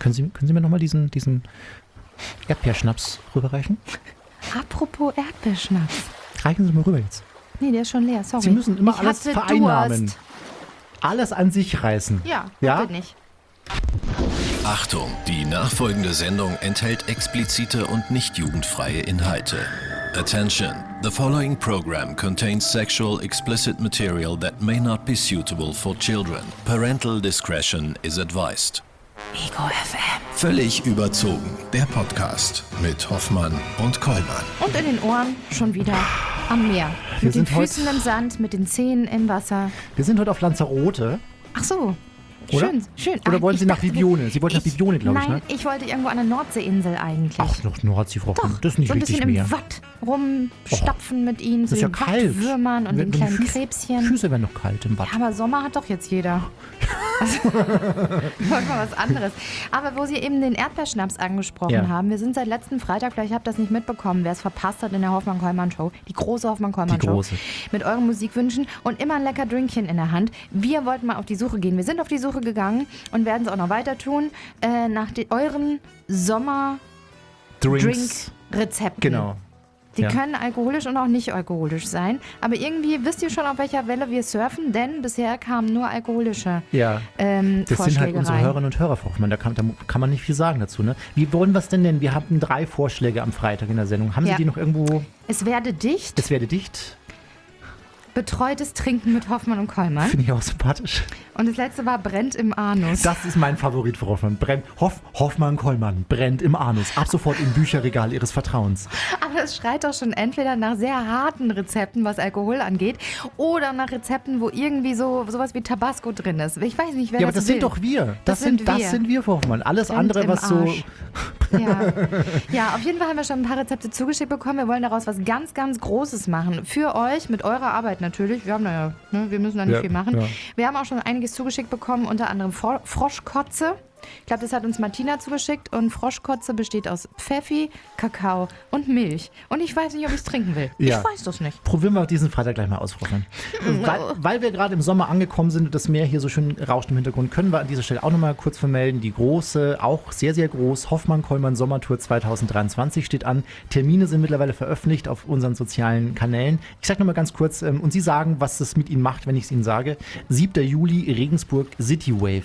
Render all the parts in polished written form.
Können Sie mir nochmal diesen Erdbeerschnaps rüberreichen? Apropos Erdbeerschnaps. Reichen Sie mal rüber jetzt. Nee, der ist schon leer, sorry. Sie müssen immer Ich alles hatte vereinnahmen. Durst. Alles an sich reißen. Ja? Bitte nicht. Achtung, die nachfolgende Sendung enthält explizite und nicht jugendfreie Inhalte. Attention, the following program contains sexual explicit material that may not be suitable for children. Parental discretion is advised. Ego FM. Völlig überzogen, der Podcast mit Hoffmann und Kollmann. Und in den Ohren schon wieder am Meer. Mit den Füßen im Sand, mit den Zähnen im Wasser. Wir sind heute auf Lanzarote. Ach so. Oder? Schön. Oder Ach, wollen Sie ich nach dachte, Bibione? Sie wollten nach Bibione, glaube ich, ne? Nein, ich wollte irgendwo an der Nordseeinsel eigentlich. Ach, noch Nordsee, Frau Doch, Kuhn. Das ist nicht so ein richtig bisschen mehr. im Watt rumstapfen mit ihnen, Das so ist ja den kalt. Wattwürmern und den kleinen Krebschen. Füße werden noch kalt im Watt. Ja, aber Sommer hat doch jetzt jeder. Also, wollen wir was anderes. Aber wo Sie eben den Erdbeerschnaps angesprochen haben, wir sind seit letzten Freitag, vielleicht habt ihr das nicht mitbekommen, wer es verpasst hat in der Hoffmann-Kollmann-Show, die große Hoffmann-Kollmann-Show, mit euren Musikwünschen und immer ein lecker Drinkchen in der Hand. Wir wollten mal auf die Suche gehen. Wir sind auf die Suche gegangen und werden es auch noch weiter tun, nach euren Sommer-Drink-Rezepten. Genau. Die können alkoholisch und auch nicht alkoholisch sein. Aber irgendwie wisst ihr schon, auf welcher Welle wir surfen, denn bisher kamen nur alkoholische Das Vorschläge sind halt unsere rein. Hörerinnen und Hörer, Frau Hoffmann. Da kann man nicht viel sagen dazu. Ne? Wie wollen wir es denn nennen? Wir hatten 3 Vorschläge am Freitag in der Sendung. Haben Sie die noch irgendwo? Es werde dicht. Es werde dicht. Betreutes Trinken mit Hoffmann und Kollmann. Finde ich auch sympathisch. Und das letzte war brennt im Anus. Das ist mein Favorit, Frau Hoffmann. Hoffmann Kollmann brennt im Anus. Ab sofort im Bücherregal Ihres Vertrauens. Aber es schreit doch schon entweder nach sehr harten Rezepten, was Alkohol angeht, oder nach Rezepten, wo irgendwie sowas wie Tabasco drin ist. Ich weiß nicht, wer Ja, aber das das will. sind doch wir. Das sind sind wir, Frau Hoffmann. Alles Brennt andere, im was so... Arsch. Ja, auf jeden Fall haben wir schon ein paar Rezepte zugeschickt bekommen. Wir wollen daraus was ganz, ganz Großes machen. Für euch, mit eurer Arbeit natürlich. Wir haben wir müssen da nicht viel machen. Ja. Wir haben auch schon einiges zugeschickt bekommen, unter anderem Froschkotze. Ich glaube, das hat uns Martina zugeschickt. Und Froschkotze besteht aus Pfeffi, Kakao und Milch. Und ich weiß nicht, ob ich es trinken will. Ja. Ich weiß das nicht. Probieren wir diesen Freitag gleich mal aus, Frau Hoffmann. Weil wir gerade im Sommer angekommen sind und das Meer hier so schön rauscht im Hintergrund, können wir an dieser Stelle auch nochmal kurz vermelden. Die große, auch sehr, sehr groß, Hoffmann-Kollmann Sommertour 2023 steht an. Termine sind mittlerweile veröffentlicht auf unseren sozialen Kanälen. Ich sage nochmal ganz kurz, und Sie sagen, was das mit Ihnen macht, wenn ich es Ihnen sage. 7. Juli, Regensburg, City Wave.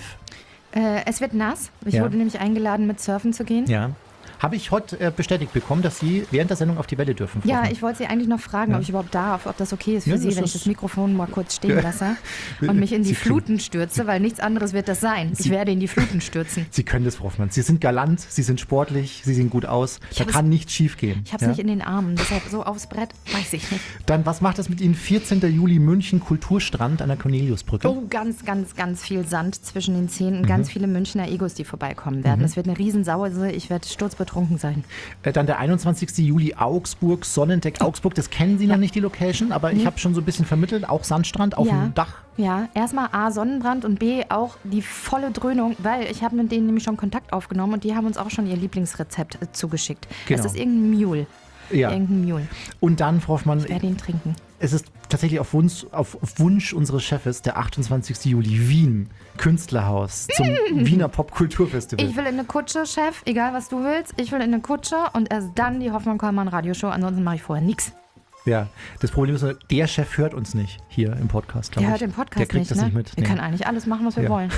Es wird nass. Ich wurde nämlich eingeladen, mit surfen zu gehen. Ja. Habe ich heute bestätigt bekommen, dass Sie während der Sendung auf die Welle dürfen. Frau Ja, Hoffmann. ich wollte Sie eigentlich noch fragen, ob ich überhaupt darf, ob das okay ist für Ja, Sie, das wenn ich ist- das Mikrofon mal kurz stehen lasse und mich in die Sie können- Fluten stürze, weil nichts anderes wird das sein. Ich werde in die Fluten stürzen. Sie können das, Frau Hoffmann. Sie sind galant, Sie sind sportlich, Sie sehen gut aus. Da kann nichts schief gehen. Ich habe es nicht in den Armen, deshalb so aufs Brett, weiß ich nicht. Dann, was macht das mit Ihnen? 14. Juli, München, Kulturstrand an der Corneliusbrücke. Oh, ganz, ganz, ganz viel Sand zwischen den Zähnen und ganz viele Münchner Egos, die vorbeikommen werden. Es wird eine Riesensause, ich werde sturzbetrunken sein. Dann der 21. Juli, Augsburg, Sonnendeck Augsburg. Das kennen Sie noch nicht, die Location, aber ich habe schon so ein bisschen vermittelt. Auch Sandstrand auf dem Dach. Ja, erstmal A, Sonnenbrand und B, auch die volle Dröhnung, weil ich habe mit denen nämlich schon Kontakt aufgenommen und die haben uns auch schon ihr Lieblingsrezept zugeschickt. Genau. Es ist irgendein Mule. Ja. Irgendein Mule. Und dann, Frau Hoffmann, Ich werde ihn trinken. es ist tatsächlich auf Wunsch unseres Chefes der 28. Juli, Wien, Künstlerhaus zum Wiener Popkulturfestival. Ich will in eine Kutsche, Chef, egal was du willst. Ich will in eine Kutsche und erst dann die Hoffmann-Kollmann-Radioshow. Ansonsten mache ich vorher nichts. Ja, das Problem ist, der Chef hört uns nicht hier im Podcast, glaube Der ich. hört den Podcast der kriegt nicht, das ne? nicht mit. Wir Nee. können eigentlich alles machen, was wir Ja. wollen.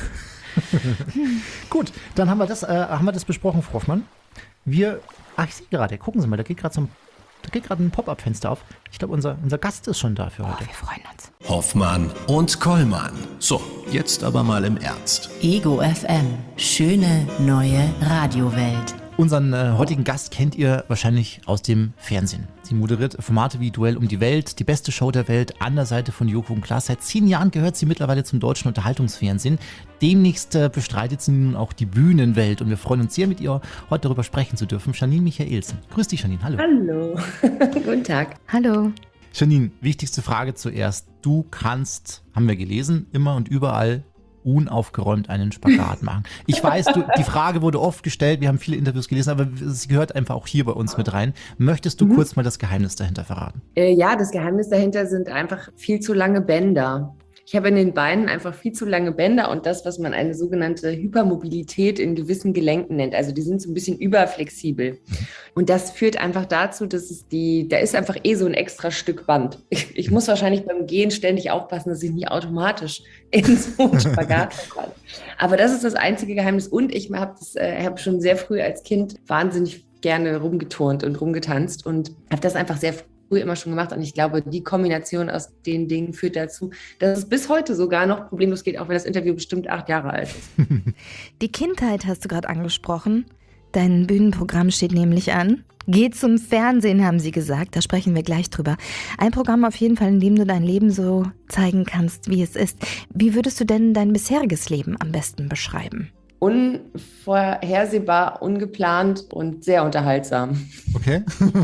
Gut, dann haben wir das besprochen, Frau Hoffmann. Ich sehe gerade, gucken Sie mal, da geht gerade ein Pop-Up-Fenster auf. Ich glaube, unser Gast ist schon da für Oh, heute. wir freuen uns. Hoffmann und Kollmann. So, jetzt aber mal im Ernst. Ego FM. Schöne neue Radiowelt. Unseren heutigen Gast kennt ihr wahrscheinlich aus dem Fernsehen. Sie moderiert Formate wie Duell um die Welt, die beste Show der Welt, an der Seite von Joko und Klaas. Seit 10 Jahren gehört sie mittlerweile zum deutschen Unterhaltungsfernsehen. Demnächst bestreitet sie nun auch die Bühnenwelt und wir freuen uns sehr, mit ihr heute darüber sprechen zu dürfen. Janine Michaelsen. Grüß dich, Janine. Hallo. Hallo, guten Tag. Hallo. Janine, wichtigste Frage zuerst. Du kannst, haben wir gelesen, immer und überall unaufgeräumt einen Spagat machen. Ich weiß, die Frage wurde oft gestellt, wir haben viele Interviews gelesen, aber sie gehört einfach auch hier bei uns mit rein. Möchtest du kurz mal das Geheimnis dahinter verraten? Ja, das Geheimnis dahinter sind einfach viel zu lange Bänder. Ich habe in den Beinen einfach viel zu lange Bänder und das, was man eine sogenannte Hypermobilität in gewissen Gelenken nennt. Also die sind so ein bisschen überflexibel. Und das führt einfach dazu, dass da ist einfach so ein extra Stück Band. Ich muss wahrscheinlich beim Gehen ständig aufpassen, dass ich nicht automatisch in so einen Spagat falle. Aber das ist das einzige Geheimnis. Und ich habe schon sehr früh als Kind wahnsinnig gerne rumgeturnt und rumgetanzt und habe das einfach sehr früh immer schon gemacht. Und ich glaube, die Kombination aus den Dingen führt dazu, dass es bis heute sogar noch problemlos geht, auch wenn das Interview bestimmt 8 Jahre alt ist. Die Kindheit hast du gerade angesprochen. Dein Bühnenprogramm steht nämlich an. Geh zum Fernsehen, haben sie gesagt. Da sprechen wir gleich drüber. Ein Programm auf jeden Fall, in dem du dein Leben so zeigen kannst, wie es ist. Wie würdest du denn dein bisheriges Leben am besten beschreiben? Unvorhersehbar, ungeplant und sehr unterhaltsam. Okay.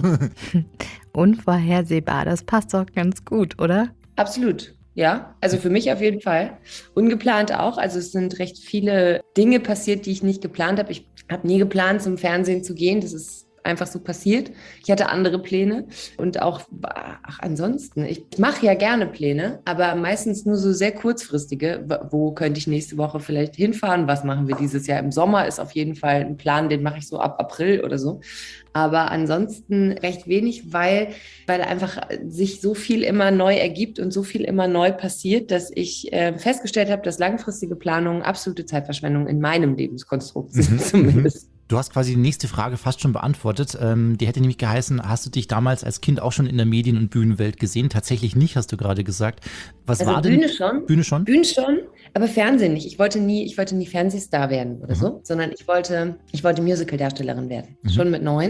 Unvorhersehbar, das passt doch ganz gut, oder? Absolut, ja. Also für mich auf jeden Fall. Ungeplant auch. Also es sind recht viele Dinge passiert, die ich nicht geplant habe. Ich habe nie geplant, zum Fernsehen zu gehen. Das ist einfach so passiert. Ich hatte andere Pläne und auch, ansonsten, ich mache ja gerne Pläne, aber meistens nur so sehr kurzfristige. Wo könnte ich nächste Woche vielleicht hinfahren? Was machen wir dieses Jahr im Sommer? Ist auf jeden Fall ein Plan, den mache ich so ab April oder so. Aber ansonsten recht wenig, weil einfach sich so viel immer neu ergibt und so viel immer neu passiert, dass ich festgestellt habe, dass langfristige Planungen absolute Zeitverschwendung in meinem Lebenskonstrukt sind zumindest. Du hast quasi die nächste Frage fast schon beantwortet. Die hätte nämlich geheißen, hast du dich damals als Kind auch schon in der Medien- und Bühnenwelt gesehen? Tatsächlich nicht, hast du gerade gesagt. Was also war Bühne denn? schon. Bühne schon? Bühne schon, aber Fernsehen nicht. Ich wollte nie Fernsehstar werden oder so, sondern ich wollte Musical-Darstellerin werden. Schon mit 9.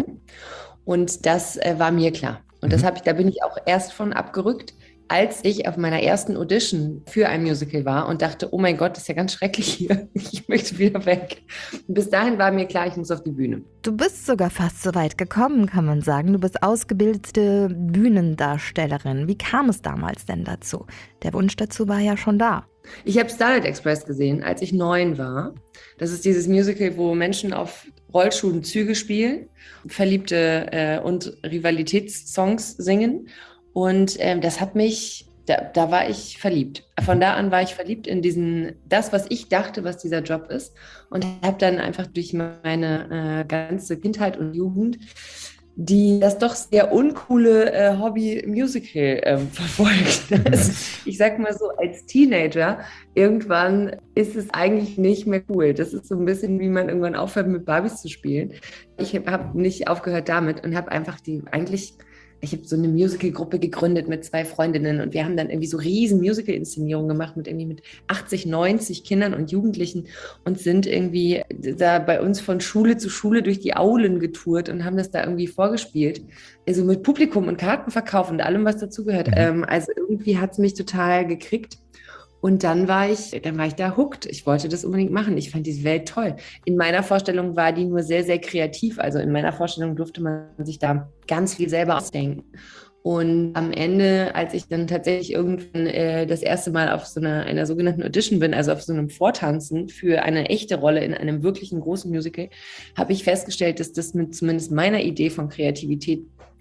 Und das war mir klar. Und da bin ich auch erst von abgerückt, als ich auf meiner ersten Audition für ein Musical war und dachte, oh mein Gott, das ist ja ganz schrecklich hier. Ich möchte wieder weg. Und bis dahin war mir klar, ich muss auf die Bühne. Du bist sogar fast so weit gekommen, kann man sagen. Du bist ausgebildete Bühnendarstellerin. Wie kam es damals denn dazu? Der Wunsch dazu war ja schon da. Ich habe Starlight Express gesehen, als ich 9 war. Das ist dieses Musical, wo Menschen auf Rollschuhen Züge spielen, Verliebte und Rivalitätssongs singen. Und das hat mich, da war ich verliebt. Von da an war ich verliebt in das, was ich dachte, was dieser Job ist. Und habe dann einfach durch meine ganze Kindheit und Jugend das doch sehr uncoole Hobby-Musical verfolgt. Also, ich sag mal so, als Teenager, irgendwann ist es eigentlich nicht mehr cool. Das ist so ein bisschen, wie man irgendwann aufhört, mit Barbies zu spielen. Ich habe nicht aufgehört damit und habe einfach ich habe so eine Musical-Gruppe gegründet mit 2 Freundinnen und wir haben dann irgendwie so riesen Musical-Inszenierungen gemacht mit 80, 90 Kindern und Jugendlichen und sind irgendwie da bei uns von Schule zu Schule durch die Aulen getourt und haben das da irgendwie vorgespielt. Also mit Publikum und Kartenverkauf und allem, was dazugehört. Also irgendwie hat es mich total gekriegt. Und dann war ich da hooked. Ich wollte das unbedingt machen. Ich fand diese Welt toll. In meiner Vorstellung war die nur sehr, sehr kreativ. Also in meiner Vorstellung durfte man sich da ganz viel selber ausdenken. Und am Ende, als ich dann tatsächlich irgendwann das erste Mal auf so einer sogenannten Audition bin, also auf so einem Vortanzen für eine echte Rolle in einem wirklichen großen Musical, habe ich festgestellt, dass das mit zumindest meiner Idee von Kreativität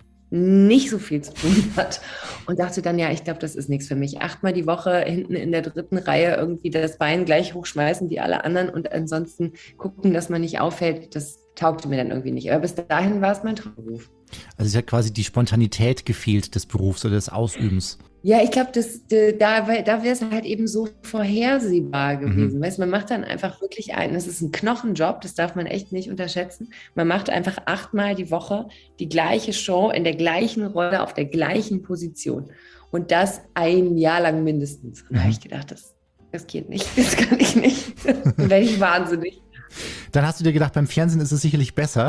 nicht so viel zu tun hat und dachte dann, ja, ich glaube, das ist nichts für mich. 8-mal die Woche hinten in der 3. Reihe irgendwie das Bein gleich hochschmeißen wie alle anderen und ansonsten gucken, dass man nicht auffällt, das taugte mir dann irgendwie nicht. Aber bis dahin war es mein Traumberuf. Also es hat quasi die Spontanität gefehlt des Berufs oder des Ausübens. Ja, ich glaube, da wäre es halt eben so vorhersehbar gewesen. Weißt, man macht dann einfach wirklich das ist ein Knochenjob, das darf man echt nicht unterschätzen. Man macht einfach 8-mal die Woche die gleiche Show in der gleichen Rolle auf der gleichen Position. Und das 1 Jahr lang mindestens. Und da habe ich gedacht, das geht nicht, das kann ich nicht. Dann werde ich wahnsinnig. Dann hast du dir gedacht, beim Fernsehen ist es sicherlich besser,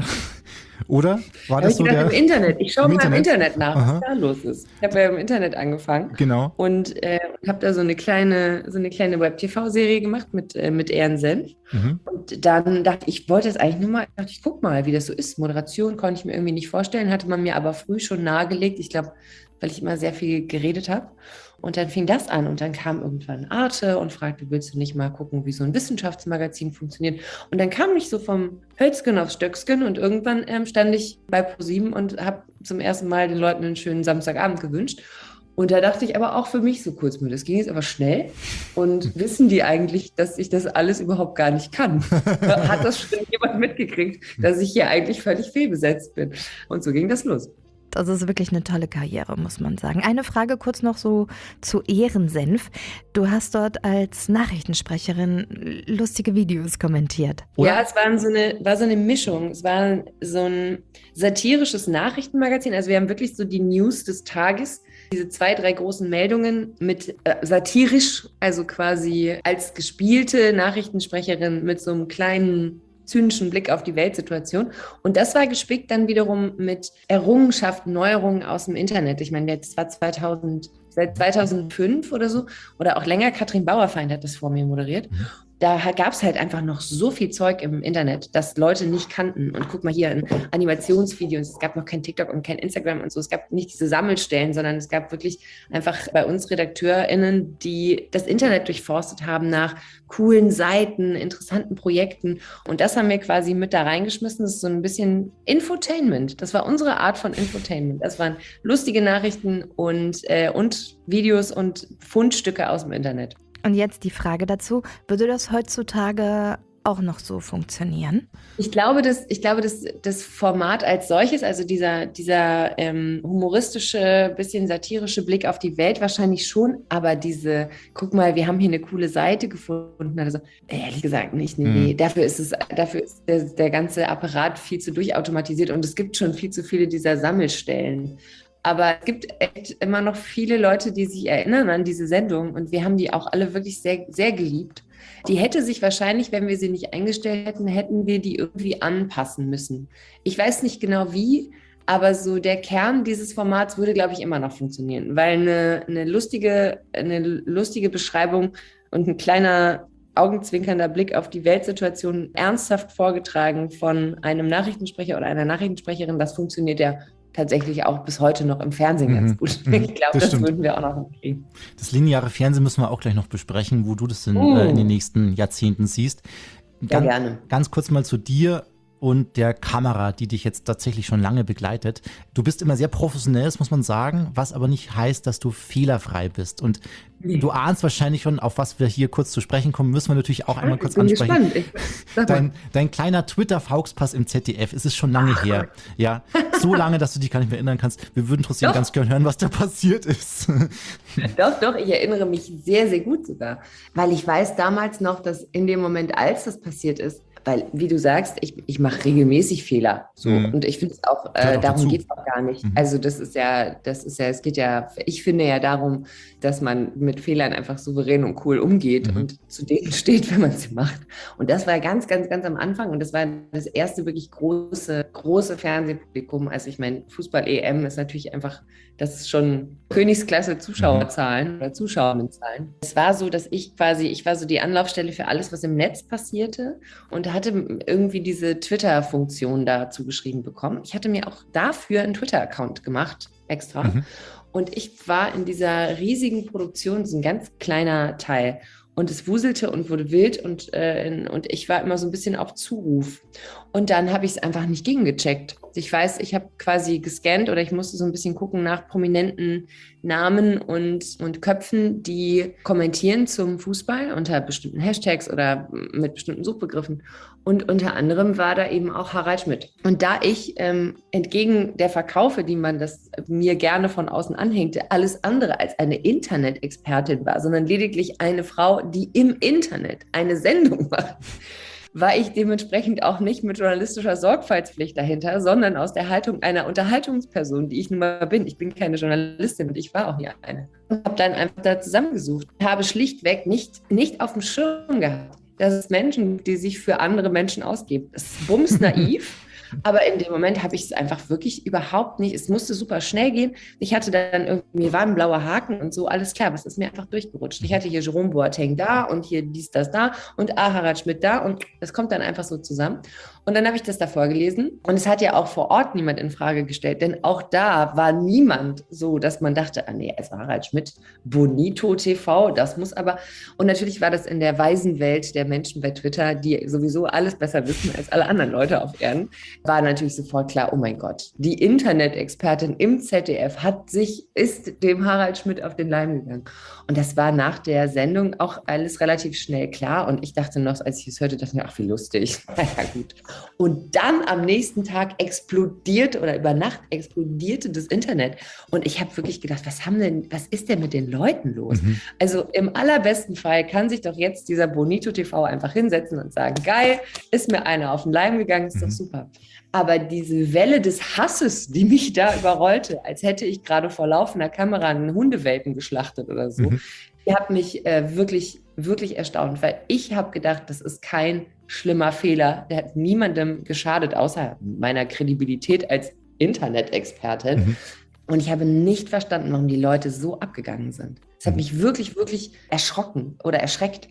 oder? War das so im Internet. Ich schaue mal im Internet nach, Aha. was da los ist. Ich habe ja im Internet angefangen. Genau. Und habe da so eine kleine Web-TV-Serie gemacht mit Ehren Senf. Und dann dachte ich, wollte das eigentlich nur mal, ich guck mal, wie das so ist. Moderation konnte ich mir irgendwie nicht vorstellen, hatte man mir aber früh schon nahegelegt. Ich glaube, weil ich immer sehr viel geredet habe. Und dann fing das an und dann kam irgendwann Arte und fragte, willst du nicht mal gucken, wie so ein Wissenschaftsmagazin funktioniert? Und dann kam ich so vom Hölzgen aufs Stöcksken und irgendwann stand ich bei ProSieben und habe zum ersten Mal den Leuten einen schönen Samstagabend gewünscht. Und da dachte ich aber auch für mich so kurz, das ging jetzt aber schnell. Und wissen die eigentlich, dass ich das alles überhaupt gar nicht kann? Hat das schon jemand mitgekriegt, dass ich hier eigentlich völlig fehlbesetzt bin? Und so ging das los. Das ist wirklich eine tolle Karriere, muss man sagen. Eine Frage kurz noch so zu Ehrensenf. Du hast dort als Nachrichtensprecherin lustige Videos kommentiert. Oder? Ja, es war so eine Mischung. Es war so ein satirisches Nachrichtenmagazin. Also wir haben wirklich so die News des Tages, diese 2, 3 großen Meldungen mit satirisch, also quasi als gespielte Nachrichtensprecherin mit so einem kleinen zynischen Blick auf die Weltsituation. Und das war gespickt dann wiederum mit Errungenschaften, Neuerungen aus dem Internet. Ich meine, das war seit 2005 oder so, oder auch länger. Katrin Bauerfeind hat das vor mir moderiert. Da gab es halt einfach noch so viel Zeug im Internet, das Leute nicht kannten. Und guck mal hier, in Animationsvideos, es gab noch kein TikTok und kein Instagram und so. Es gab nicht diese Sammelstellen, sondern es gab wirklich einfach bei uns RedakteurInnen, die das Internet durchforstet haben nach coolen Seiten, interessanten Projekten. Und das haben wir quasi mit da reingeschmissen. Das ist so ein bisschen Infotainment. Das war unsere Art von Infotainment. Das waren lustige Nachrichten und Videos und Fundstücke aus dem Internet. Und jetzt die Frage dazu, würde das heutzutage auch noch so funktionieren? Ich glaube, das Format als solches, also dieser humoristische, bisschen satirische Blick auf die Welt wahrscheinlich schon, aber guck mal, wir haben hier eine coole Seite gefunden. Also, ehrlich gesagt nicht. Nee. Dafür ist der ganze Apparat viel zu durchautomatisiert und es gibt schon viel zu viele dieser Sammelstellen. Aber es gibt echt immer noch viele Leute, die sich erinnern an diese Sendung und wir haben die auch alle wirklich sehr, sehr geliebt. Die hätte sich wahrscheinlich, wenn wir sie nicht eingestellt hätten, hätten wir die irgendwie anpassen müssen. Ich weiß nicht genau wie, aber so der Kern dieses Formats würde, glaube ich, immer noch funktionieren, weil eine lustige Beschreibung und ein kleiner augenzwinkernder Blick auf die Weltsituation ernsthaft vorgetragen von einem Nachrichtensprecher oder einer Nachrichtensprecherin, das funktioniert ja tatsächlich auch bis heute noch im Fernsehen ganz gut. Ich glaube, das würden wir auch noch hinkriegen. Das lineare Fernsehen müssen wir auch gleich noch besprechen, wo du das in den nächsten Jahrzehnten siehst. Gerne. Ganz kurz mal zu dir und der Kamera, die dich jetzt tatsächlich schon lange begleitet. Du bist immer sehr professionell, das muss man sagen, was aber nicht heißt, dass du fehlerfrei bist. Und du ahnst wahrscheinlich schon, auf was wir hier kurz zu sprechen kommen, müssen wir natürlich auch einmal kurz ansprechen. Dein kleiner Twitter-Fauxpass im ZDF, es ist schon lange her. Ja, so lange, dass du dich gar nicht mehr erinnern kannst. Wir würden trotzdem ganz gerne hören, was da passiert ist. Doch, ich erinnere mich sehr, sehr gut sogar. Weil ich weiß damals noch, dass in dem Moment, als das passiert ist, weil, wie du sagst, ich mache regelmäßig Fehler. So. Und ich finde es auch, darum geht es auch gar nicht. Also ich finde ja darum, dass man mit Fehlern einfach souverän und cool umgeht und zu denen steht, wenn man sie macht. Und das war ganz, ganz, ganz am Anfang und das war das erste wirklich große Fernsehpublikum. Also ich meine, Fußball-EM ist natürlich einfach, das ist schon Königsklasse Zuschauerzahlen oder Zuschauerinnenzahlen. Es war so, dass ich war so die Anlaufstelle für alles, was im Netz passierte und hatte irgendwie diese Twitter-Funktion dazu geschrieben bekommen. Ich hatte mir auch dafür einen Twitter-Account gemacht, extra. Und ich war in dieser riesigen Produktion, das ist ein ganz kleiner Teil. Und es wuselte und wurde wild und ich war immer so ein bisschen auf Zuruf. Und dann habe ich es einfach nicht gegengecheckt. Ich weiß, ich habe quasi gescannt oder ich musste so ein bisschen gucken nach prominenten Namen und Köpfen, die kommentieren zum Fußball unter bestimmten Hashtags oder mit bestimmten Suchbegriffen. Und unter anderem war da eben auch Harald Schmidt. Und da ich entgegen der Verkaufe, die man das mir gerne von außen anhängte, alles andere als eine Internet-Expertin war, sondern lediglich eine Frau, die im Internet eine Sendung macht, war ich dementsprechend auch nicht mit journalistischer Sorgfaltspflicht dahinter, sondern aus der Haltung einer Unterhaltungsperson, die ich nun mal bin. Ich bin keine Journalistin und ich war auch nie eine. Und habe dann einfach da zusammengesucht. Habe schlichtweg nicht auf dem Schirm gehabt, dass es Menschen gibt, die sich für andere Menschen ausgeben. Das ist bumsnaiv. Aber in dem Moment habe ich es einfach wirklich überhaupt nicht. Es musste super schnell gehen. Ich hatte dann irgendwie, mir war ein blauer Haken und so, alles klar, was ist mir einfach durchgerutscht. Ich hatte hier Jerome Boateng da und hier dies, das da und Harald Schmidt da und das kommt dann einfach so zusammen. Und dann habe ich das da vorgelesen und es hat ja auch vor Ort niemand in Frage gestellt, denn auch da war niemand so, dass man dachte, es war Harald Schmidt, Bonito TV, das muss aber. Und natürlich war das in der weisen Welt der Menschen bei Twitter, die sowieso alles besser wissen als alle anderen Leute auf Erden, war natürlich sofort klar, oh mein Gott, die Internet-Expertin im ZDF ist dem Harald Schmidt auf den Leim gegangen. Und das war nach der Sendung auch alles relativ schnell klar. Und ich dachte noch, als ich es hörte, dachte ich mir, ach, wie lustig. Naja, gut. Und dann am nächsten Tag über Nacht explodierte das Internet. Und ich habe wirklich gedacht, was ist denn mit den Leuten los? Also im allerbesten Fall kann sich doch jetzt dieser Bonito TV einfach hinsetzen und sagen, geil, ist mir einer auf den Leim gegangen, ist doch super. Aber diese Welle des Hasses, die mich da überrollte, als hätte ich gerade vor laufender Kamera einen Hundewelpen geschlachtet oder so, die hat mich wirklich, wirklich erstaunt, weil ich habe gedacht, das ist kein schlimmer Fehler, der hat niemandem geschadet, außer meiner Kredibilität als Internet-Expertin. Und ich habe nicht verstanden, warum die Leute so abgegangen sind. Es hat mich wirklich, wirklich erschrocken oder erschreckt,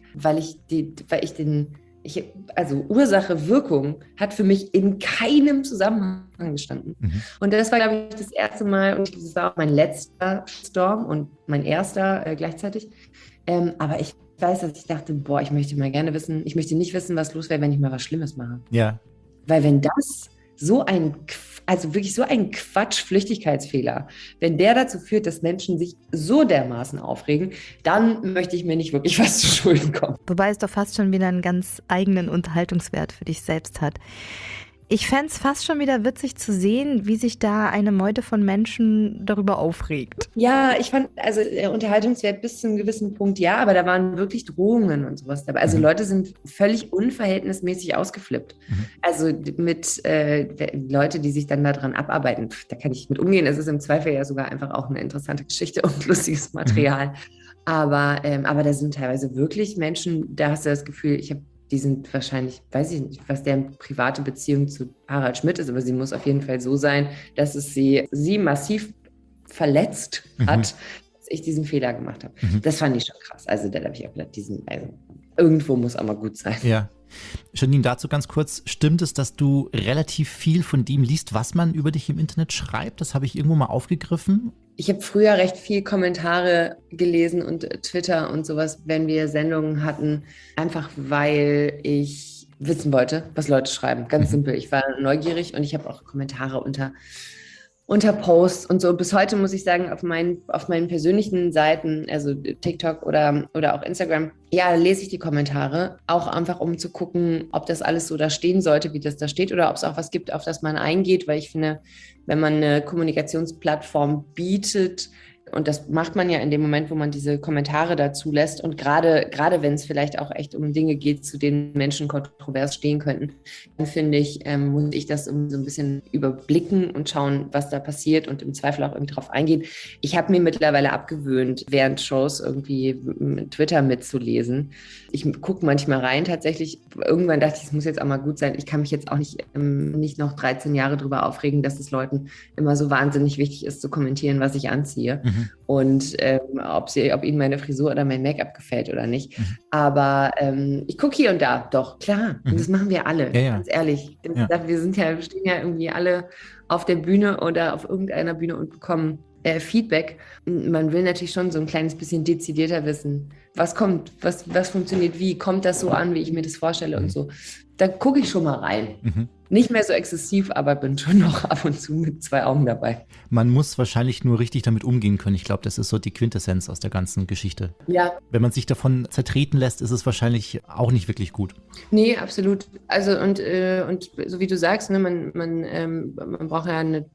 also Ursache, Wirkung hat für mich in keinem Zusammenhang gestanden. Und das war, glaube ich, das erste Mal, und das war auch mein letzter Storm und mein erster gleichzeitig. Aber ich weiß, dass ich dachte, ich möchte nicht wissen, was los wäre, wenn ich mal was Schlimmes mache. Ja. Weil wenn das wirklich so ein Quatsch-Flüchtigkeitsfehler, wenn der dazu führt, dass Menschen sich so dermaßen aufregen, dann möchte ich mir nicht wirklich was zu Schulden kommen. Wobei es doch fast schon wieder einen ganz eigenen Unterhaltungswert für dich selbst hat. Ich fände es fast schon wieder witzig zu sehen, wie sich da eine Meute von Menschen darüber aufregt. Ja, ich fand, also der Unterhaltungswert bis zu einem gewissen Punkt, ja, aber da waren wirklich Drohungen und sowas dabei. Also Leute sind völlig unverhältnismäßig ausgeflippt. Also mit Leute, die sich dann daran abarbeiten, da kann ich mit umgehen. Es ist im Zweifel ja sogar einfach auch eine interessante Geschichte und lustiges Material. Aber da sind teilweise wirklich Menschen, da hast du das Gefühl, die sind wahrscheinlich, weiß ich nicht, was deren private Beziehung zu Harald Schmidt ist, aber sie muss auf jeden Fall so sein, dass es sie massiv verletzt hat, dass ich diesen Fehler gemacht habe. Das fand ich schon krass. Also da habe ich auch gedacht, irgendwo muss aber gut sein. Ja. Janine, dazu ganz kurz, stimmt es, dass du relativ viel von dem liest, was man über dich im Internet schreibt? Das habe ich irgendwo mal aufgegriffen. Ich habe früher recht viel Kommentare gelesen und Twitter und sowas, wenn wir Sendungen hatten, einfach weil ich wissen wollte, was Leute schreiben. Ganz simpel. Ich war neugierig und ich habe auch Kommentare unter Posts und so. Bis heute muss ich sagen, auf meinen persönlichen Seiten, also TikTok oder auch Instagram, ja, lese ich die Kommentare, auch einfach um zu gucken, ob das alles so da stehen sollte, wie das da steht, oder ob es auch was gibt, auf das man eingeht, weil ich finde, wenn man eine Kommunikationsplattform bietet, und das macht man ja in dem Moment, wo man diese Kommentare dazu lässt. Und gerade wenn es vielleicht auch echt um Dinge geht, zu denen Menschen kontrovers stehen könnten, dann finde ich, muss ich das so ein bisschen überblicken und schauen, was da passiert und im Zweifel auch irgendwie drauf eingehen. Ich habe mir mittlerweile abgewöhnt, während Shows irgendwie Twitter mitzulesen. Ich gucke manchmal rein tatsächlich. Irgendwann dachte ich, es muss jetzt auch mal gut sein. Ich kann mich jetzt auch nicht noch 13 Jahre darüber aufregen, dass es Leuten immer so wahnsinnig wichtig ist, zu kommentieren, was ich anziehe. Und ob ihnen meine Frisur oder mein Make-up gefällt oder nicht. Aber ich gucke hier und da, doch, klar. Und das machen wir alle, ganz ehrlich. Ja. Wir stehen ja irgendwie alle auf der Bühne oder auf irgendeiner Bühne und bekommen Feedback. Man will natürlich schon so ein kleines bisschen dezidierter wissen, was kommt, was funktioniert wie, kommt das so an, wie ich mir das vorstelle und so. Da gucke ich schon mal rein. Nicht mehr so exzessiv, aber bin schon noch ab und zu mit 2 Augen dabei. Man muss wahrscheinlich nur richtig damit umgehen können. Ich glaube, das ist so die Quintessenz aus der ganzen Geschichte. Ja. Wenn man sich davon zertreten lässt, ist es wahrscheinlich auch nicht wirklich gut. Nee, absolut. Also und so wie du sagst, ne, man braucht ja eine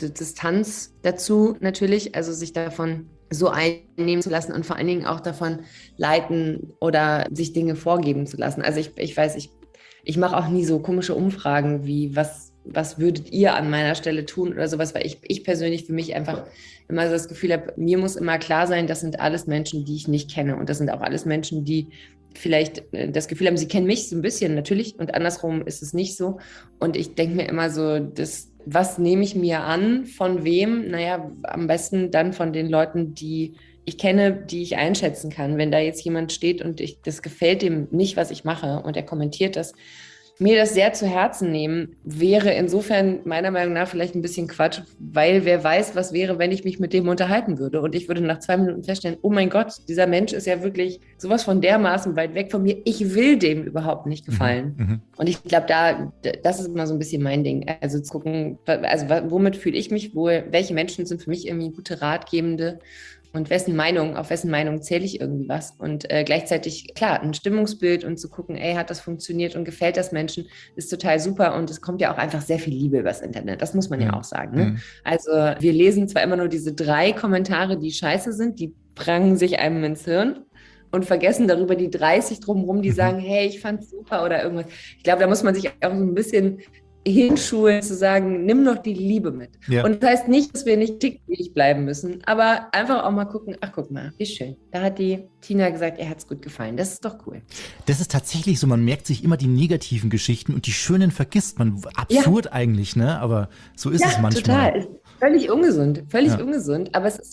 Distanz dazu natürlich, also sich davon so einnehmen zu lassen und vor allen Dingen auch davon leiten oder sich Dinge vorgeben zu lassen. Also ich weiß, ich mache auch nie so komische Umfragen wie, was würdet ihr an meiner Stelle tun oder sowas, weil ich persönlich für mich einfach immer so das Gefühl habe, mir muss immer klar sein, das sind alles Menschen, die ich nicht kenne, und das sind auch alles Menschen, die vielleicht das Gefühl haben, sie kennen mich so ein bisschen natürlich, und andersrum ist es nicht so. Und ich denke mir immer so, was nehme ich mir an, von wem? Naja, am besten dann von den Leuten, die ich kenne, die ich einschätzen kann. Wenn da jetzt jemand steht und das gefällt dem nicht, was ich mache, und er kommentiert das, mir das sehr zu Herzen nehmen, wäre insofern meiner Meinung nach vielleicht ein bisschen Quatsch, weil wer weiß, was wäre, wenn ich mich mit dem unterhalten würde. Und ich würde nach 2 Minuten feststellen, oh mein Gott, dieser Mensch ist ja wirklich sowas von dermaßen weit weg von mir. Ich will dem überhaupt nicht gefallen. Und ich glaube, das ist immer so ein bisschen mein Ding. Also zu gucken, womit fühle ich mich wohl, welche Menschen sind für mich irgendwie gute Ratgebende und auf wessen Meinung zähle ich irgendwie was. Und gleichzeitig, klar, ein Stimmungsbild und zu gucken, hat das funktioniert und gefällt das Menschen, ist total super. Und es kommt ja auch einfach sehr viel Liebe übers Internet. Das muss man ja auch sagen. Ne? Also wir lesen zwar immer nur diese 3 Kommentare, die scheiße sind, die prangen sich einem ins Hirn und vergessen darüber die 30 drumherum, die sagen, hey, ich fand's super oder irgendwas. Ich glaube, da muss man sich auch so ein bisschen hinschulen, zu sagen, nimm doch die Liebe mit. Ja. Und das heißt nicht, dass wir nicht tickelig bleiben müssen, aber einfach auch mal gucken, ach guck mal, wie schön. Da hat die Tina gesagt, ihr hat's gut gefallen. Das ist doch cool. Das ist tatsächlich so, man merkt sich immer die negativen Geschichten und die schönen vergisst man. Absurd eigentlich, ne? Aber so ist es manchmal. Total. Völlig ungesund, ungesund, aber es ist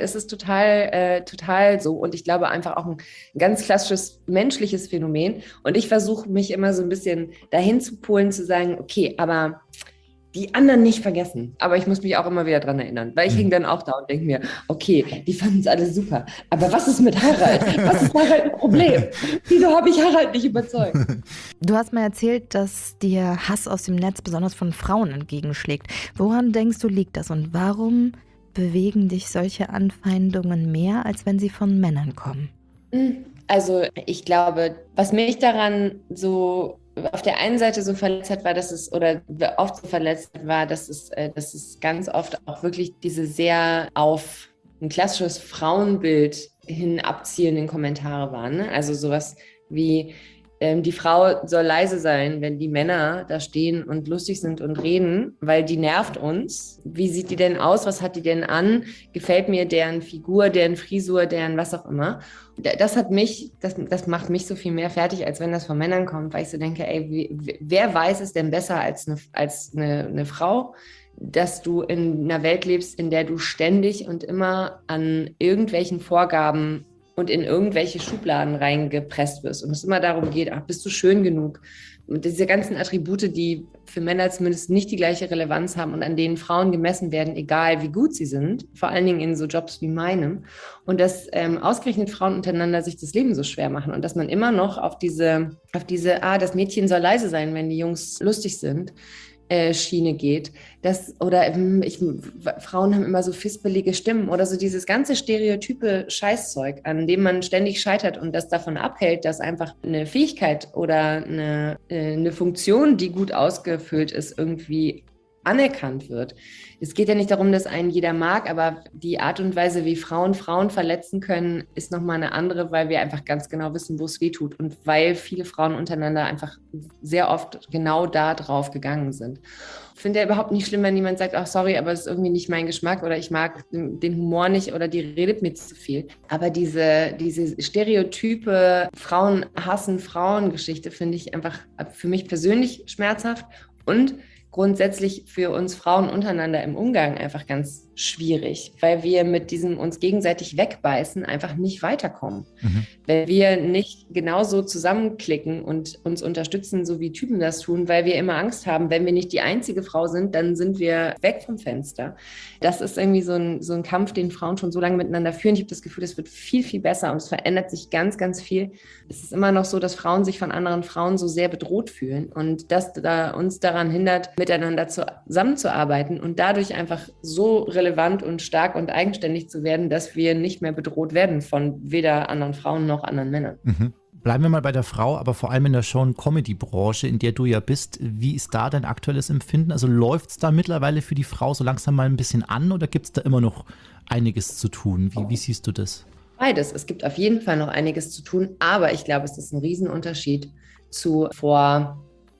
total so und ich glaube einfach auch ein ganz klassisches menschliches Phänomen und ich versuche mich immer so ein bisschen dahin zu polen, zu sagen, okay, aber die anderen nicht vergessen, aber ich muss mich auch immer wieder dran erinnern, weil ich hänge dann auch da und denke mir, okay, die fanden es alle super, aber was ist mit Harald? Was ist Harald ein Problem? Wieso habe ich Harald nicht überzeugt? Du hast mir erzählt, dass dir Hass aus dem Netz besonders von Frauen entgegenschlägt. Woran denkst du, liegt das und warum bewegen dich solche Anfeindungen mehr, als wenn sie von Männern kommen? Also ich glaube, was mich daran so auf der einen Seite so verletzt hat, war, dass es ganz oft auch wirklich diese sehr auf ein klassisches Frauenbild hin abzielenden Kommentare waren. Ne? Also sowas wie, die Frau soll leise sein, wenn die Männer da stehen und lustig sind und reden, weil die nervt uns. Wie sieht die denn aus? Was hat die denn an? Gefällt mir deren Figur, deren Frisur, deren was auch immer? Das macht mich so viel mehr fertig, als wenn das von Männern kommt, weil ich so denke, wer weiß es denn besser als eine Frau, dass du in einer Welt lebst, in der du ständig und immer an irgendwelchen Vorgaben und in irgendwelche Schubladen reingepresst wirst und es immer darum geht, bist du schön genug? Und diese ganzen Attribute, die für Männer zumindest nicht die gleiche Relevanz haben und an denen Frauen gemessen werden, egal wie gut sie sind, vor allen Dingen in so Jobs wie meinem. Und dass ausgerechnet Frauen untereinander sich das Leben so schwer machen und dass man immer noch auf diese das Mädchen soll leise sein, wenn die Jungs lustig sind, Schiene geht. Frauen haben immer so fispelige Stimmen oder so dieses ganze stereotype Scheißzeug, an dem man ständig scheitert und das davon abhält, dass einfach eine Fähigkeit oder eine Funktion, die gut ausgefüllt ist, irgendwie anerkannt wird. Es geht ja nicht darum, dass einen jeder mag, aber die Art und Weise, wie Frauen verletzen können, ist nochmal eine andere, weil wir einfach ganz genau wissen, wo es weh tut und weil viele Frauen untereinander einfach sehr oft genau da drauf gegangen sind. Ich finde ja überhaupt nicht schlimm, wenn jemand sagt, ach sorry, aber es ist irgendwie nicht mein Geschmack oder ich mag den Humor nicht oder die redet mir zu viel. Aber diese stereotype Frauen hassen Frauen-Geschichte finde ich einfach für mich persönlich schmerzhaft und grundsätzlich für uns Frauen untereinander im Umgang einfach ganz schwierig, weil wir mit diesem uns gegenseitig wegbeißen einfach nicht weiterkommen. Wenn wir nicht genauso zusammenklicken und uns unterstützen, so wie Typen das tun, weil wir immer Angst haben, wenn wir nicht die einzige Frau sind, dann sind wir weg vom Fenster. Das ist irgendwie so ein Kampf, den Frauen schon so lange miteinander führen. Ich habe das Gefühl, es wird viel, viel besser und es verändert sich ganz, ganz viel. Es ist immer noch so, dass Frauen sich von anderen Frauen so sehr bedroht fühlen und das uns daran hindert, miteinander zusammenzuarbeiten und dadurch einfach so relevant und stark und eigenständig zu werden, dass wir nicht mehr bedroht werden von weder anderen Frauen noch anderen Männern. Bleiben wir mal bei der Frau, aber vor allem in der Show-and-Comedy-Branche, in der du ja bist. Wie ist da dein aktuelles Empfinden? Also läuft es da mittlerweile für die Frau so langsam mal ein bisschen an oder gibt es da immer noch einiges zu tun? Wie siehst du das? Beides. Es gibt auf jeden Fall noch einiges zu tun, aber ich glaube, es ist ein Riesenunterschied zu vor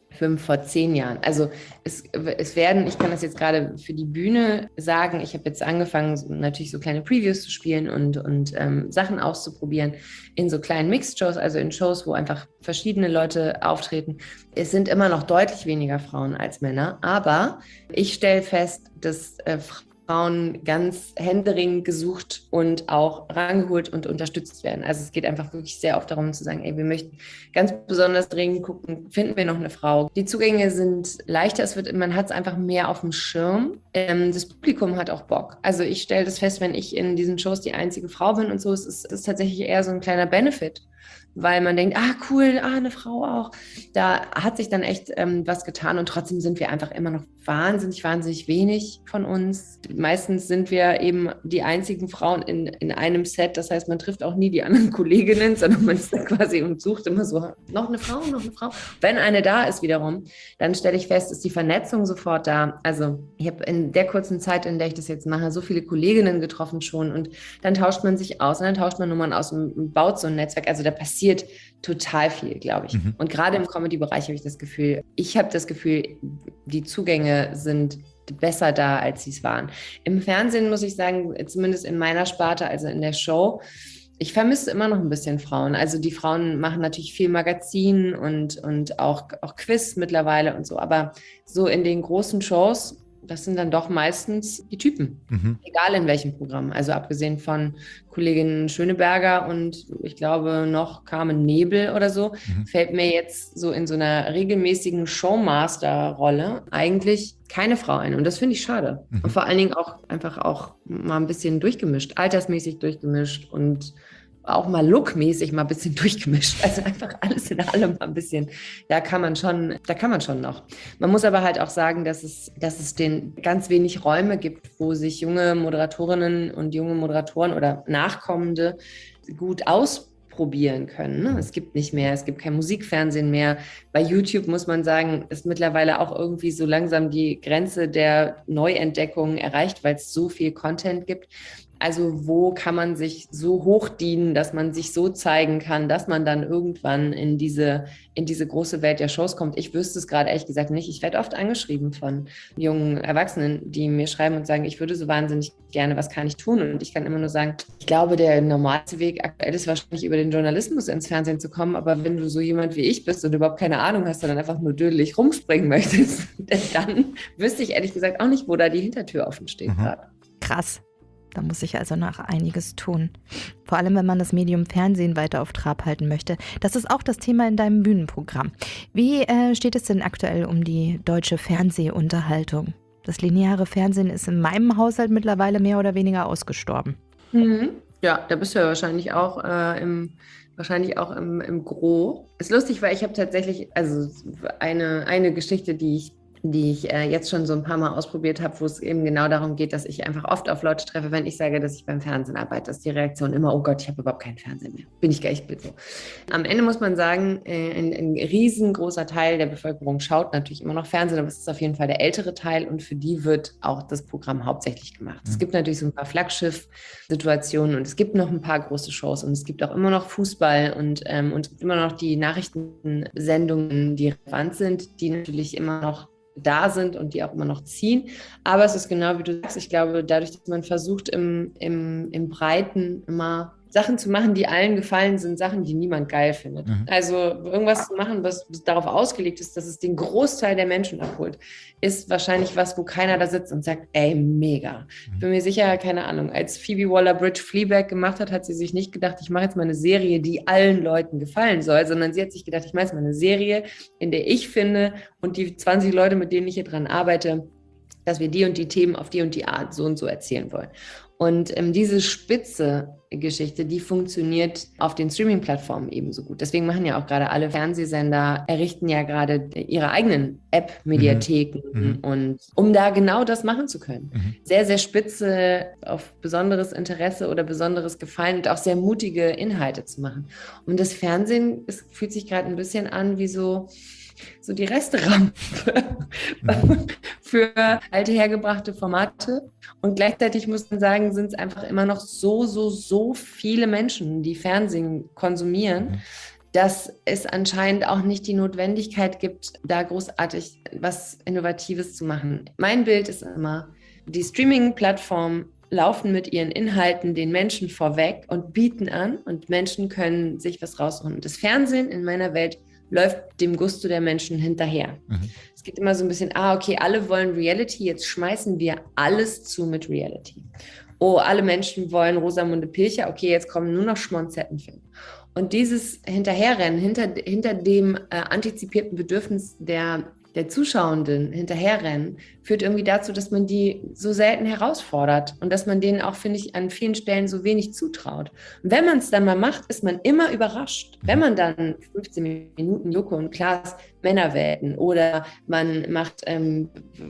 10 Jahren. Also es werden, ich kann das jetzt gerade für die Bühne sagen, ich habe jetzt angefangen, natürlich so kleine Previews zu spielen und Sachen auszuprobieren in so kleinen Mixed-Shows, also in Shows, wo einfach verschiedene Leute auftreten. Es sind immer noch deutlich weniger Frauen als Männer, aber ich stelle fest, dass Frauen ganz händeringend gesucht und auch rangeholt und unterstützt werden. Also es geht einfach wirklich sehr oft darum zu sagen, ey, wir möchten ganz besonders dringend gucken, finden wir noch eine Frau. Die Zugänge sind leichter, man hat es einfach mehr auf dem Schirm. Das Publikum hat auch Bock. Also ich stelle das fest, wenn ich in diesen Shows die einzige Frau bin und so, es ist tatsächlich eher so ein kleiner Benefit, weil man denkt, cool, eine Frau auch. Da hat sich dann echt was getan und trotzdem sind wir einfach immer noch wahnsinnig wenig von uns. Meistens sind wir eben die einzigen Frauen in einem Set. Das heißt, man trifft auch nie die anderen Kolleginnen, sondern man ist da quasi und sucht immer so, noch eine Frau. Wenn eine da ist wiederum, dann stelle ich fest, ist die Vernetzung sofort da. Also ich habe in der kurzen Zeit, in der ich das jetzt mache, so viele Kolleginnen getroffen schon und dann tauscht man sich aus und dann tauscht man Nummern aus und baut so ein Netzwerk. Also da passiert total viel, glaube ich. Und gerade im Comedy-Bereich habe ich das Gefühl, die Zugänge sind besser da, als sie es waren. Im Fernsehen muss ich sagen, zumindest in meiner Sparte, also in der Show, ich vermisse immer noch ein bisschen Frauen. Also die Frauen machen natürlich viel Magazin und auch Quiz mittlerweile und so. Aber so in den großen Shows, das sind dann doch meistens die Typen, egal in welchem Programm. Also abgesehen von Kollegin Schöneberger und ich glaube noch Carmen Nebel oder so, fällt mir jetzt so in so einer regelmäßigen Showmaster-Rolle eigentlich keine Frau ein. Und das finde ich schade. Und vor allen Dingen auch einfach auch mal ein bisschen durchgemischt, altersmäßig durchgemischt und auch mal lookmäßig mal ein bisschen durchgemischt. Also einfach alles in allem mal ein bisschen. Da kann man schon noch. Man muss aber halt auch sagen, dass es den ganz wenig Räume gibt, wo sich junge Moderatorinnen und junge Moderatoren oder Nachkommende gut ausprobieren können. Ne? Es gibt kein Musikfernsehen mehr. Bei YouTube muss man sagen, ist mittlerweile auch irgendwie so langsam die Grenze der Neuentdeckung erreicht, weil es so viel Content gibt. Also wo kann man sich so hochdienen, dass man sich so zeigen kann, dass man dann irgendwann in diese große Welt der Shows kommt? Ich wüsste es gerade ehrlich gesagt nicht. Ich werde oft angeschrieben von jungen Erwachsenen, die mir schreiben und sagen, ich würde so wahnsinnig gerne, was kann ich tun? Und ich kann immer nur sagen, ich glaube, der normalste Weg aktuell ist wahrscheinlich über den Journalismus ins Fernsehen zu kommen. Aber wenn du so jemand wie ich bist und überhaupt keine Ahnung hast, sondern einfach nur dödelig rumspringen möchtest, dann wüsste ich ehrlich gesagt auch nicht, wo da die Hintertür offen steht gerade. Krass. Da muss sich also noch einiges tun. Vor allem, wenn man das Medium Fernsehen weiter auf Trab halten möchte. Das ist auch das Thema in deinem Bühnenprogramm. Wie steht es denn aktuell um die deutsche Fernsehunterhaltung? Das lineare Fernsehen ist in meinem Haushalt mittlerweile mehr oder weniger ausgestorben. Ja, da bist du ja wahrscheinlich auch im Gros. Ist lustig, weil ich habe tatsächlich eine Geschichte, die ich jetzt schon so ein paar Mal ausprobiert habe, wo es eben genau darum geht, dass ich einfach oft auf Leute treffe, wenn ich sage, dass ich beim Fernsehen arbeite, ist die Reaktion immer, oh Gott, ich habe überhaupt keinen Fernsehen mehr. Bin so. Am Ende muss man sagen, ein riesengroßer Teil der Bevölkerung schaut natürlich immer noch Fernsehen, aber es ist auf jeden Fall der ältere Teil und für die wird auch das Programm hauptsächlich gemacht. Es gibt natürlich so ein paar Flaggschiff-Situationen und es gibt noch ein paar große Shows und es gibt auch immer noch Fußball und es gibt immer noch die Nachrichtensendungen, die relevant sind, die natürlich immer noch da sind und die auch immer noch ziehen. Aber es ist genau wie du sagst, ich glaube, dadurch, dass man versucht, im Breiten immer Sachen zu machen, die allen gefallen, sind Sachen, die niemand geil findet. Also irgendwas zu machen, was darauf ausgelegt ist, dass es den Großteil der Menschen abholt, ist wahrscheinlich was, wo keiner da sitzt und sagt, ey, mega. Ich bin mir sicher, keine Ahnung, als Phoebe Waller-Bridge Fleabag gemacht hat sie sich nicht gedacht, ich mache jetzt mal eine Serie, die allen Leuten gefallen soll, sondern sie hat sich gedacht, ich mache jetzt mal eine Serie, in der ich finde und die 20 Leute, mit denen ich hier dran arbeite, dass wir die und die Themen auf die und die Art so und so erzählen wollen. Und diese spitze Geschichte, die funktioniert auf den Streaming-Plattformen ebenso gut. Deswegen machen ja auch gerade alle Fernsehsender, errichten ja gerade ihre eigenen App-Mediatheken, und um da genau das machen zu können. Sehr, sehr spitze, auf besonderes Interesse oder besonderes Gefallen und auch sehr mutige Inhalte zu machen. Und das Fernsehen, es fühlt sich gerade ein bisschen an wie so die Resterampe für alte hergebrachte Formate. Und gleichzeitig muss man sagen, sind es einfach immer noch so viele Menschen, die Fernsehen konsumieren, dass es anscheinend auch nicht die Notwendigkeit gibt, da großartig was Innovatives zu machen. Mein Bild ist immer, die Streaming-Plattformen laufen mit ihren Inhalten den Menschen vorweg und bieten an und Menschen können sich was rausholen. Das Fernsehen in meiner Welt läuft dem Gusto der Menschen hinterher. Es geht immer so ein bisschen, okay, alle wollen Reality, jetzt schmeißen wir alles zu mit Reality. Oh, alle Menschen wollen Rosamunde Pilcher, okay, jetzt kommen nur noch Schmonzettenfilme. Und dieses Hinterherrennen, hinter dem antizipierten Bedürfnis der Zuschauenden hinterherrennen, führt irgendwie dazu, dass man die so selten herausfordert und dass man denen auch, finde ich, an vielen Stellen so wenig zutraut. Und wenn man es dann mal macht, ist man immer überrascht. Wenn man dann 15 Minuten Joko und Klaas Männerwelten oder man macht, wenn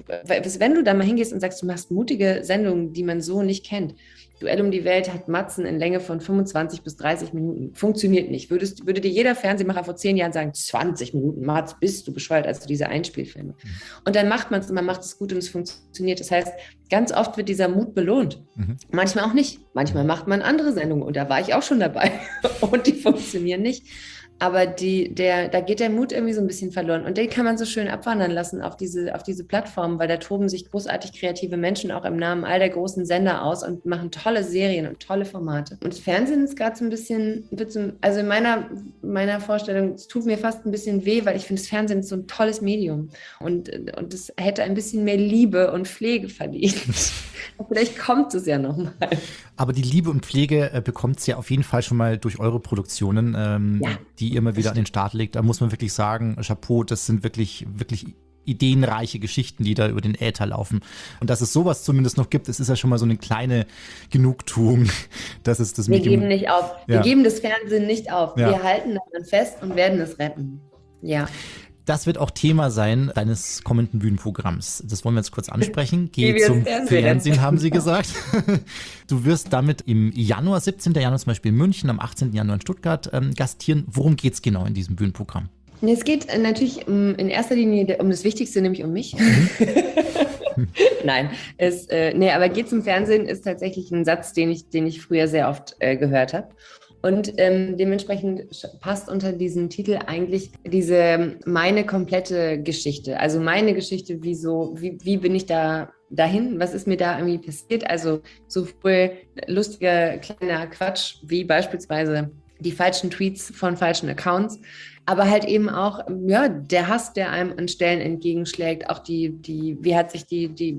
du da mal hingehst und sagst, du machst mutige Sendungen, die man so nicht kennt. Duell um die Welt hat Matzen in Länge von 25 bis 30 Minuten. Funktioniert nicht. Würde dir jeder Fernsehmacher vor 10 Jahren sagen, 20 Minuten, Matz, bist du bescheuert, also diese Einspielfilme. Und dann macht man es und man macht es gut und es funktioniert. Das heißt, ganz oft wird dieser Mut belohnt. Manchmal auch nicht. Manchmal macht man andere Sendungen und da war ich auch schon dabei und die funktionieren nicht. Aber da geht der Mut irgendwie so ein bisschen verloren. Und den kann man so schön abwandern lassen auf diese Plattform, weil da toben sich großartig kreative Menschen auch im Namen all der großen Sender aus und machen tolle Serien und tolle Formate. Und das Fernsehen ist gerade so ein bisschen, also in meiner Vorstellung, es tut mir fast ein bisschen weh, weil ich finde, das Fernsehen ist so ein tolles Medium. Und es hätte ein bisschen mehr Liebe und Pflege verdient. Vielleicht kommt es ja nochmal. Aber die Liebe und Pflege bekommt es ja auf jeden Fall schon mal durch eure Produktionen, die ihr immer wieder an den Start legt. Da muss man wirklich sagen, Chapeau, das sind wirklich, wirklich ideenreiche Geschichten, die da über den Äther laufen. Und dass es sowas zumindest noch gibt, es ist ja schon mal so eine kleine Genugtuung, dass es das Medium... Wir geben nicht auf. Wir geben das Fernsehen nicht auf. Ja. Wir halten daran fest und werden es retten. Ja. Das wird auch Thema sein deines kommenden Bühnenprogramms. Das wollen wir jetzt kurz ansprechen. Geh zum Fernsehen, haben Sie gesagt. Du wirst damit im Januar, 17. Januar zum Beispiel in München, am 18. Januar in Stuttgart gastieren. Worum geht es genau in diesem Bühnenprogramm? Es geht natürlich in erster Linie um das Wichtigste, nämlich um mich. Nein, aber Geh zum Fernsehen ist tatsächlich ein Satz, den ich früher sehr oft gehört habe. Und dementsprechend passt unter diesen Titel eigentlich meine komplette Geschichte. Also meine Geschichte, wie bin ich dahin? Was ist mir da irgendwie passiert? Also sowohl lustiger kleiner Quatsch, wie beispielsweise die falschen Tweets von falschen Accounts, aber halt eben auch der Hass, der einem an Stellen entgegenschlägt, auch wie hat sich die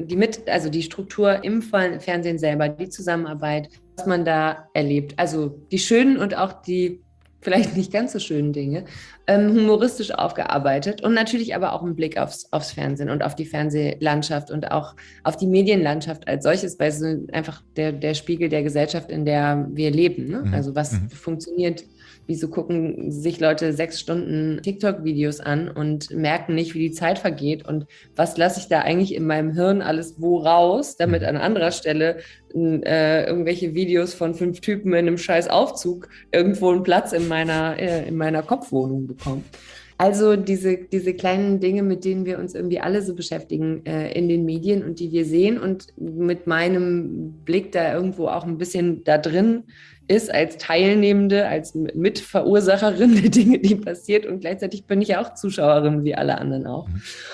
Struktur im Fernsehen selber, die Zusammenarbeit, was man da erlebt. Also die schönen und auch die vielleicht nicht ganz so schönen Dinge, humoristisch aufgearbeitet und natürlich aber auch ein Blick aufs Fernsehen und auf die Fernsehlandschaft und auch auf die Medienlandschaft als solches, weil es einfach der Spiegel der Gesellschaft, in der wir leben. Ne? Also was funktioniert, wieso gucken sich Leute 6 Stunden TikTok-Videos an und merken nicht, wie die Zeit vergeht und was lasse ich da eigentlich in meinem Hirn alles wo raus, damit an anderer Stelle irgendwelche Videos von 5 Typen in einem scheiß Aufzug irgendwo einen Platz in meiner Kopfwohnung bekommen. Also diese kleinen Dinge, mit denen wir uns irgendwie alle so beschäftigen in den Medien und die wir sehen und mit meinem Blick da irgendwo auch ein bisschen da drin ist als Teilnehmende, als Mitverursacherin der Dinge, die passiert und gleichzeitig bin ich ja auch Zuschauerin wie alle anderen auch.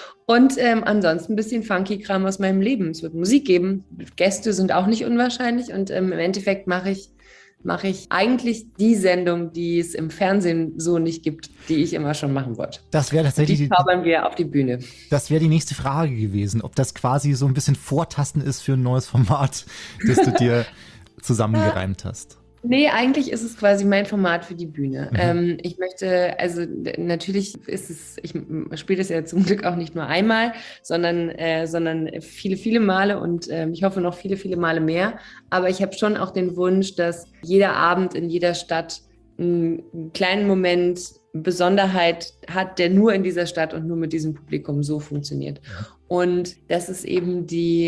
Und ansonsten ein bisschen Funky-Kram aus meinem Leben. Es wird Musik geben, Gäste sind auch nicht unwahrscheinlich und im Endeffekt mache ich eigentlich die Sendung, die es im Fernsehen so nicht gibt, die ich immer schon machen wollte. Das wäre tatsächlich die zaubern wir auf die Bühne. Das wäre die nächste Frage gewesen, ob das quasi so ein bisschen Vortasten ist für ein neues Format, das du dir zusammengereimt hast. Nee, eigentlich ist es quasi mein Format für die Bühne. Ich möchte, also natürlich ich spiele das ja zum Glück auch nicht nur einmal, sondern viele, viele Male und ich hoffe noch viele, viele Male mehr. Aber ich habe schon auch den Wunsch, dass jeder Abend in jeder Stadt einen kleinen Moment Besonderheit hat, der nur in dieser Stadt und nur mit diesem Publikum so funktioniert. Und es ist eben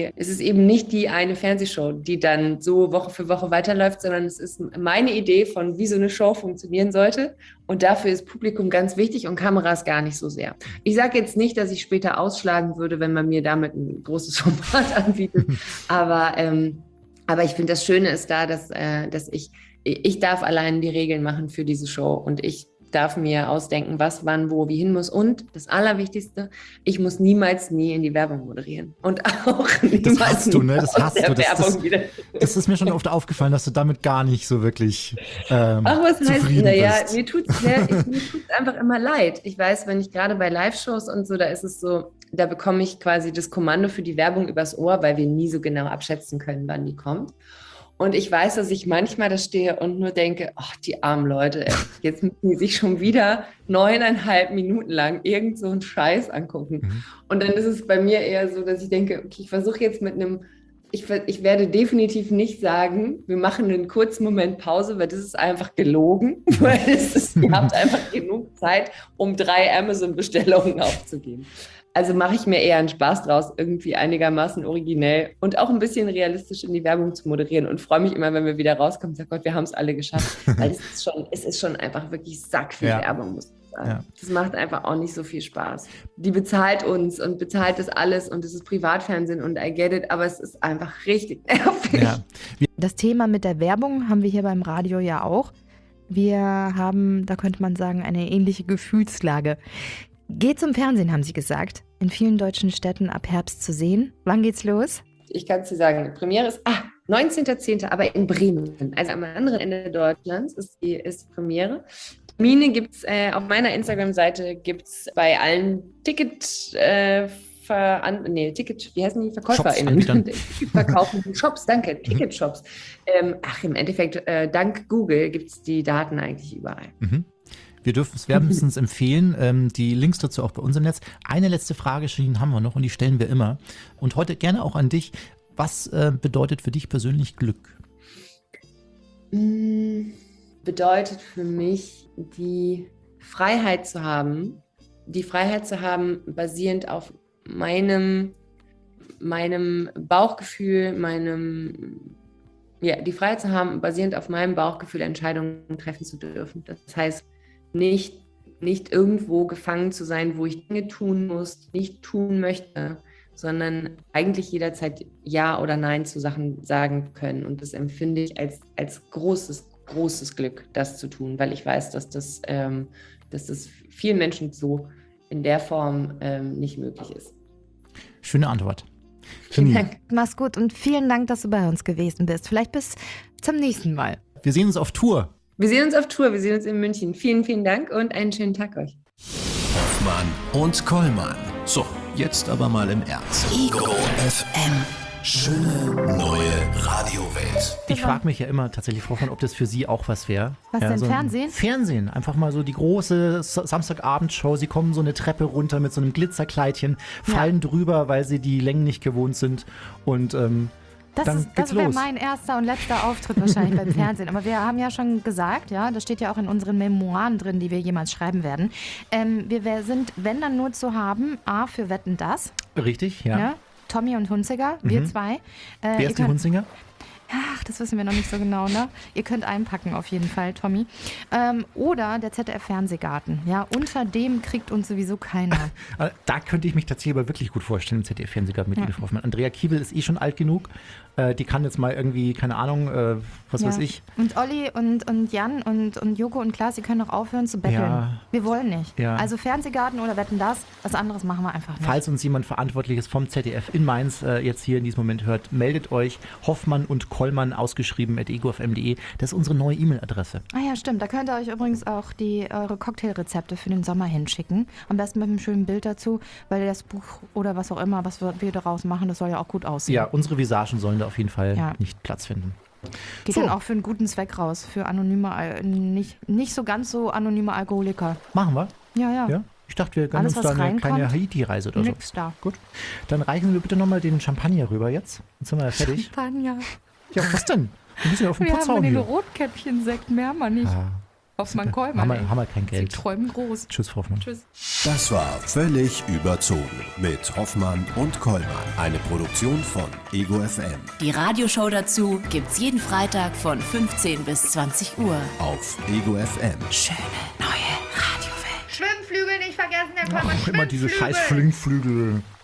nicht die eine Fernsehshow, die dann so Woche für Woche weiterläuft, sondern es ist meine Idee von, wie so eine Show funktionieren sollte. Und dafür ist Publikum ganz wichtig und Kameras gar nicht so sehr. Ich sage jetzt nicht, dass ich später ausschlagen würde, wenn man mir damit ein großes Format anbietet. Aber ich finde, das Schöne ist da, dass ich darf allein die Regeln machen für diese Show und ich darf mir ausdenken, was, wann, wo, wie hin muss. Und das Allerwichtigste, ich muss niemals nie in die Werbung moderieren. Und auch niemals Das hast du, ne? Das hast du. Das ist mir schon oft aufgefallen, dass du damit gar nicht so wirklich was heißt, naja, bist. mir tut's einfach immer leid. Ich weiß, wenn ich gerade bei Live-Shows und so, da ist es so, da bekomme ich quasi das Kommando für die Werbung übers Ohr, weil wir nie so genau abschätzen können, wann die kommt. Und ich weiß, dass ich manchmal da stehe und nur denke, ach, die armen Leute, jetzt müssen die sich schon wieder 9,5 Minuten lang irgend so einen Scheiß angucken. Und dann ist es bei mir eher so, dass ich denke, okay, ich versuche jetzt mit einem, ich werde definitiv nicht sagen, wir machen einen kurzen Moment Pause, weil das ist einfach gelogen, weil ihr habt einfach genug Zeit, um 3 Amazon-Bestellungen aufzugeben. Also mache ich mir eher einen Spaß draus, irgendwie einigermaßen originell und auch ein bisschen realistisch in die Werbung zu moderieren und freue mich immer, wenn wir wieder rauskommen und sage, Gott, wir haben es alle geschafft. Weil es ist schon einfach wirklich sackviel Werbung, muss ich sagen. Ja. Das macht einfach auch nicht so viel Spaß. Die bezahlt uns und bezahlt das alles und es ist Privatfernsehen und I get it, aber es ist einfach richtig nervig. Ja. Das Thema mit der Werbung haben wir hier beim Radio ja auch. Wir haben, da könnte man sagen, eine ähnliche Gefühlslage. Geht zum Fernsehen, haben Sie gesagt. In vielen deutschen Städten ab Herbst zu sehen. Wann geht's los? Ich kann es dir sagen, die Premiere ist 19.10., aber in Bremen. Also am anderen Ende Deutschlands ist die Premiere. Termine gibt es auf meiner Instagram-Seite, gibt es bei allen VerkäuferInnen? Ticketverkaufenden Shops, danke, Ticketshops. Im Endeffekt, dank Google gibt es die Daten eigentlich überall. Wir dürfen es wärmstens empfehlen, die Links dazu auch bei uns im Netz. Eine letzte Frage, Shirin, haben wir noch und die stellen wir immer. Und heute gerne auch an dich. Was bedeutet für dich persönlich Glück? Bedeutet für mich die Freiheit zu haben, basierend auf meinem Bauchgefühl, die Freiheit zu haben, basierend auf meinem Bauchgefühl Entscheidungen treffen zu dürfen. Das heißt, nicht irgendwo gefangen zu sein, wo ich Dinge tun muss, nicht tun möchte, sondern eigentlich jederzeit Ja oder Nein zu Sachen sagen können. Und das empfinde ich als großes Glück, das zu tun, weil ich weiß, dass das vielen Menschen so in der Form nicht möglich ist. Schöne Antwort. Vielen Dank. Mach's gut und vielen Dank, dass du bei uns gewesen bist. Vielleicht bis zum nächsten Mal. Wir sehen uns auf Tour. Wir sehen uns in München. Vielen, vielen Dank und einen schönen Tag euch. Hoffmann und Kollmann. So, jetzt aber mal im Ernst. Ego FM. Schöne neue Radiowelt. Ich frage mich ja immer tatsächlich, Frau Hoffmann, ob das für Sie auch was wäre. Was denn, so Fernsehen? Fernsehen. Einfach mal so die große Samstagabendshow. Sie kommen so eine Treppe runter mit so einem Glitzerkleidchen, fallen drüber, weil Sie die Längen nicht gewohnt sind und das wäre mein erster und letzter Auftritt wahrscheinlich beim Fernsehen. Aber wir haben ja schon gesagt, ja, das steht ja auch in unseren Memoiren drin, die wir jemals schreiben werden. Wir sind, wenn dann nur zu haben, A für Wetten, das. Richtig, ja. Tommy und Hunziger, wir zwei. Wer ist die Hunziger? Ach, das wissen wir noch nicht so genau, ne? Ihr könnt einpacken auf jeden Fall, Tommy. Oder der ZDF-Fernsehgarten. Ja, unter dem kriegt uns sowieso keiner. Da könnte ich mich tatsächlich aber wirklich gut vorstellen, im ZDF-Fernsehgarten mit Edith Hoffmann. Andrea Kiewel ist schon alt genug. Die kann jetzt mal irgendwie, keine Ahnung, was weiß ich. Und Olli und Jan und Joko und Klaas, die können doch aufhören zu betteln. Ja. Wir wollen nicht. Ja. Also Fernsehgarten oder Wetten, das, was anderes machen wir einfach nicht. Falls uns jemand Verantwortliches vom ZDF in Mainz jetzt hier in diesem Moment hört, meldet euch. Hoffmann und Kollmann ausgeschrieben @egofm.de. Das ist unsere neue E-Mail-Adresse. Ah ja, stimmt. Da könnt ihr euch übrigens auch eure Cocktailrezepte für den Sommer hinschicken. Am besten mit einem schönen Bild dazu, weil das Buch oder was auch immer, was wir daraus machen, das soll ja auch gut aussehen. Ja, unsere Visagen sollen da auf jeden Fall nicht Platz finden. Geht dann auch für einen guten Zweck raus, für anonyme, nicht so ganz so anonyme Alkoholiker. Machen wir? Ja. Ich dachte, wir gönnen uns da eine kleine Haiti-Reise oder Nix so. Da. Gut. Dann reichen wir bitte nochmal den Champagner rüber jetzt. Jetzt sind wir ja fertig. Champagner. Ja, was denn? Wir müssen ja auf den Putz haben hauen den hier. Rotkäppchen-Sekt mehr mal nicht. Hoffmann Kollmann. Haben wir kein Geld. Sie träumen groß. Tschüss, Hoffmann. Tschüss. Das war Völlig überzogen mit Hoffmann und Kollmann. Eine Produktion von Ego FM. Die Radioshow dazu gibt's jeden Freitag von 15 bis 20 Uhr. Auf Ego FM. Schöne neue Radiowelt. Schwimmflügel nicht vergessen, der Kollmann. Immer diese scheiß Flingflügel.